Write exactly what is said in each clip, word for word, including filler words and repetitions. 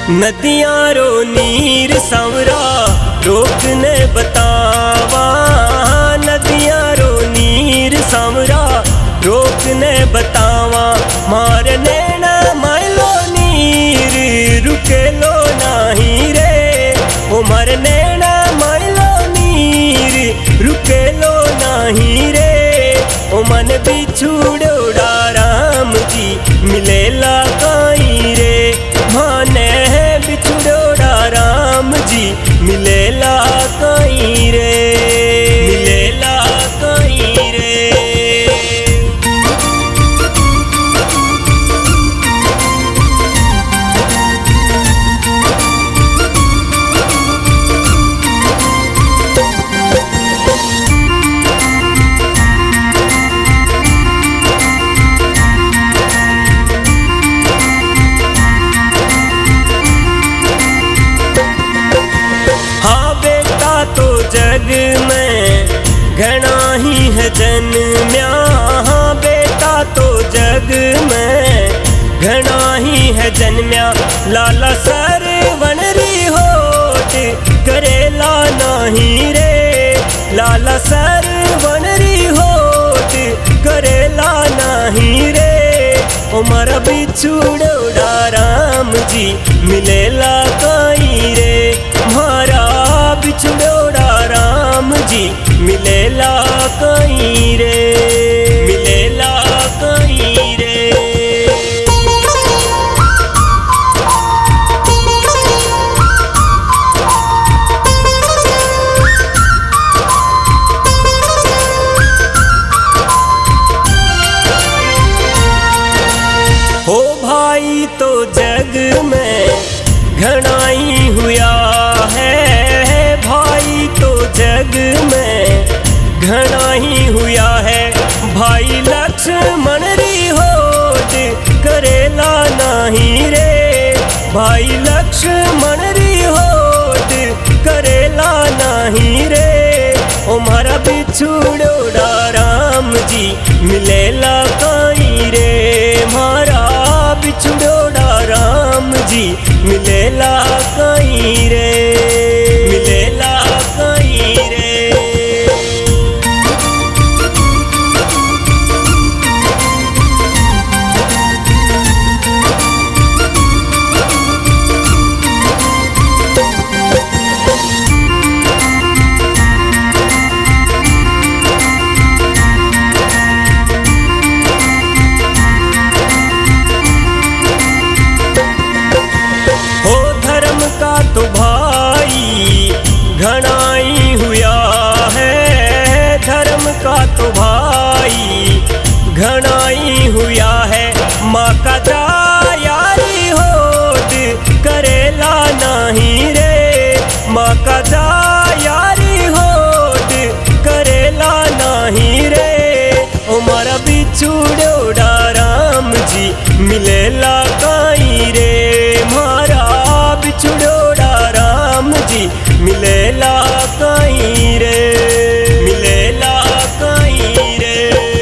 नदियां रो नीर सांवरा रोक ने बतावा। नदियां रो नीर सांवरा रोक ने बतावा। मार नैना मायलो नीर रुके लो नाही रे। ओ मार नैना मायलो नीर रुके लो नाही रे। ओ मन बिछुड़ोड़ा राम जी मिलेला काई रे। माने बिछुड़ोड़ा राम जी मिलेला काई रे। मिलेला काई रे। जग में घना ही है जन्म्या। हाँ बेटा तो जग में घना ही है जन्म्या। लाला सर वनरी होट करेला नहीं रे। लाला सर वनरी होट करेला नहीं रे। ओ मारा बिछुड़ोड़ा राम जी मिलेला काई रे। मारा बिछुड़ोड़ा राम जी मिलेला काई रे। मिलेला काई रे। हो भाई तो जग में घनाई हुआ है। भाई तो जग में घना ही हुआ है। भाई लक्ष्मण री होट करेला नहीं रे। भाई लक्ष्मण री होट करेला नहीं रे। ओ मारा बिछुड़ोड़ा राम जी मिलेला काई रे। मारा बिछुड़ोड़ा राम जी मिलेला काई रे। मिलेला काई रे। तो भाई घनाई हुआ है। धर्म का तो भाई घनाई हुआ है। माँ का जा यारी होट करेला नहीं रे। माँ का जा यारी होट करेला नहीं रे। ओ मारा बिछुड़ोड़ा राम जी मिलेला काई रे। मारा बिछुड़ोड़ा राम जी मिलेला काई रे। मिलेला काई रे।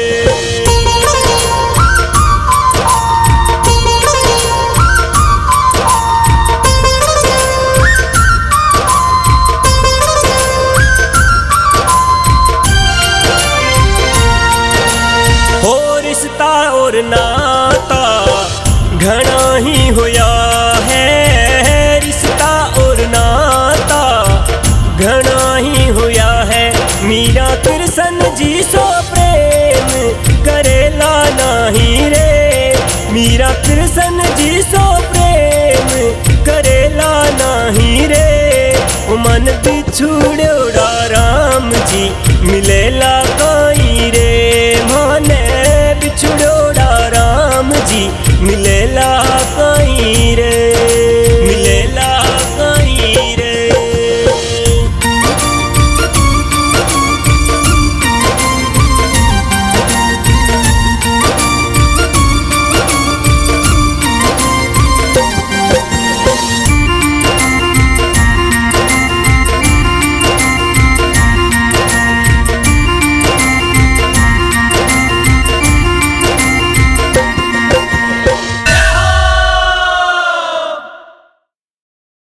हो रिश्ता और नाता घना ही हुआ है। रिश्ता और नाता घना ही हुआ है। मीरा कृष्ण जी सो प्रेम करेला नहीं रे। मीरा कृष्ण जी सो